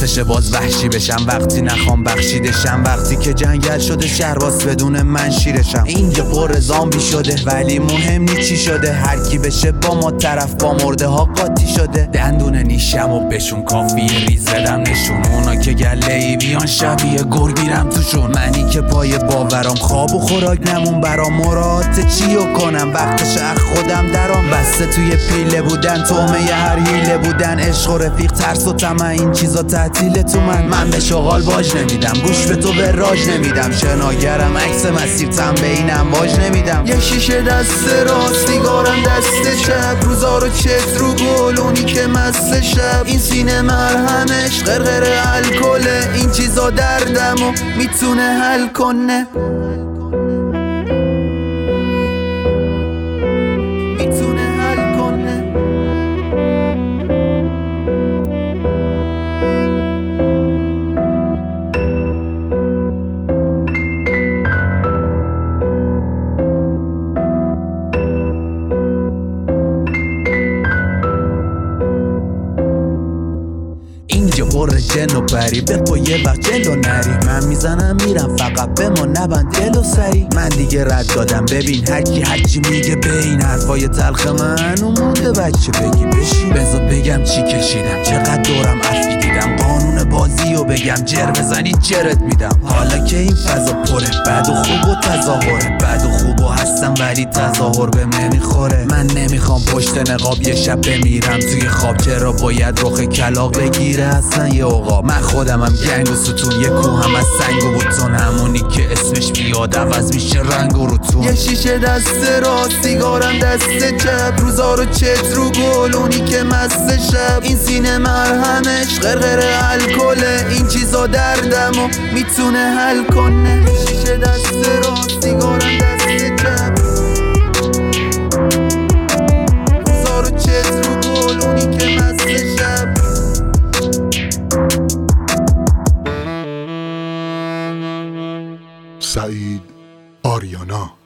وقتشه باز وحشی بشم، وقتی نخوام بخشیدشم، وقتی که جنگل شده شهرواس بدون من شیرشم. اینجا پر زامبی شده ولی مهم نی چی شده، هر کی بشه با ما طرف با مرده ها قاطی شده. دندون نیشم و بهشون کافیه ریز بدم نشون، اونا که گله ای بیان شبیه گرگ میرم توشون. منی که پای باورام خواب و خوراک نمون برام، مراد چیو کنم وقتش اخ خودم درام. بسته توی پیله بودن تومه هر حیله بودن، عشق و رفیق ترس و طمع این چیزا تعطیله تو من به شغال باج نمیدم، گوش به تو به راج نمیدم، شناگرم عکس مسیر تم به اینم واج نمیدم. یه شیشه دست راست سیگارم دست چپ، روزا رو چت رو گلونی که مست شب. این سینه مرهمش غرغر الکله، این چیزا دردمو میتونه حل کنه. اینجا پر جن و پری به پایه وقت جلو نری، من میزنم میرم فقط به ما نبند دل و سری. من دیگه رد دادم ببین هرکی هرچی میگه، به این حرفای تلخ من اومده بچه بگی بشین. بذار بگم چی کشیدم، چقدر دورم عفی دیدم، قانون بازی و بگم جر بزنی جرت میدم. حالا که این فضا پره بد و خوب و تظاهره، بد و خوب و هستم ولی تظاهر بهم نمیخوره. من نمیخوام پشت نقاب یه شب بمیرم توی خواب، چرا باید رخ کلاغ بگیره اصلا یه عقاب. من خودمم گنگ و ستون، یه کوهم از سنگ و بتون، همونی که اسمش بیاد عوض میشه رنگ و روتون. یه شیشه دست راست سیگارم دست چپ، روزا رو چت رو گلونی که مست شب. این سینه مرهمش غرغر الکله، این چیزا دردمو میتونه حل کنه. شیشه دست راست سیگارم دست چپ، روزا رو چت رو گلونی که مست شب. سعید آریانا.